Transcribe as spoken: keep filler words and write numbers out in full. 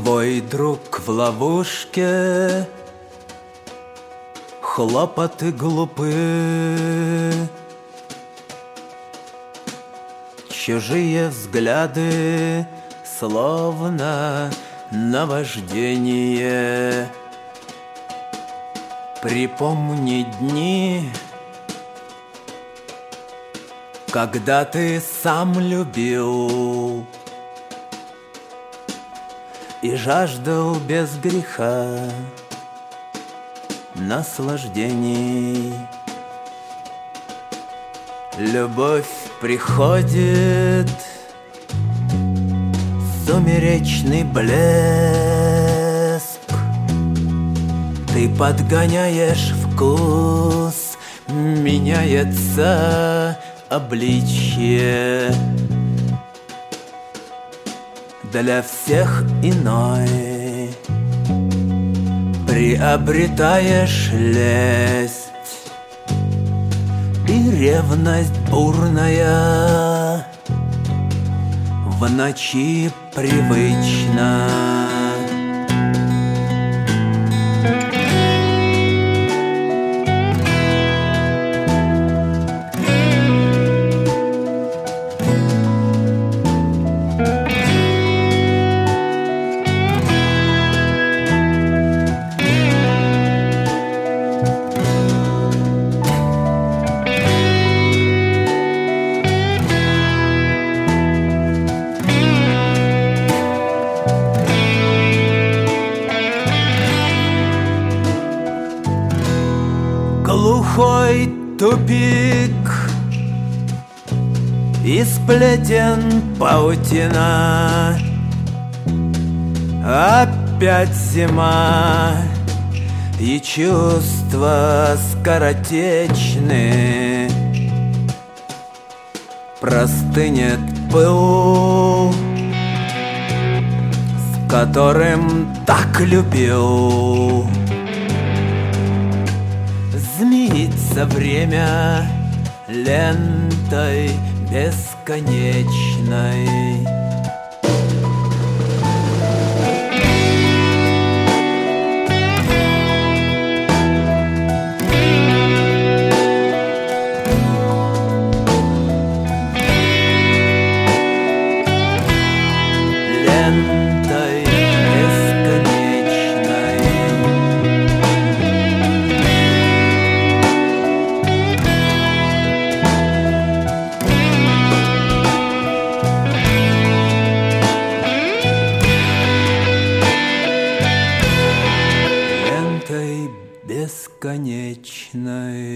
Твой друг в ловушке, хлопоты глупы, чужие взгляды, словно наваждение. Припомни дни, когда ты сам любил и жаждал без греха наслаждений. Любовь приходит, сумеречный блеск, ты подгоняешь вкус, меняется обличье. Для всех иной приобретаешь лесть, и ревность бурная в ночи привычна. Глухой тупик, и сплетен паутина. Опять зима, и чувства скоротечны. Простынет пыл, с которым так любил. Змеится время лентой бесконечной. Лентой бесконечной. Лентой бесконечной.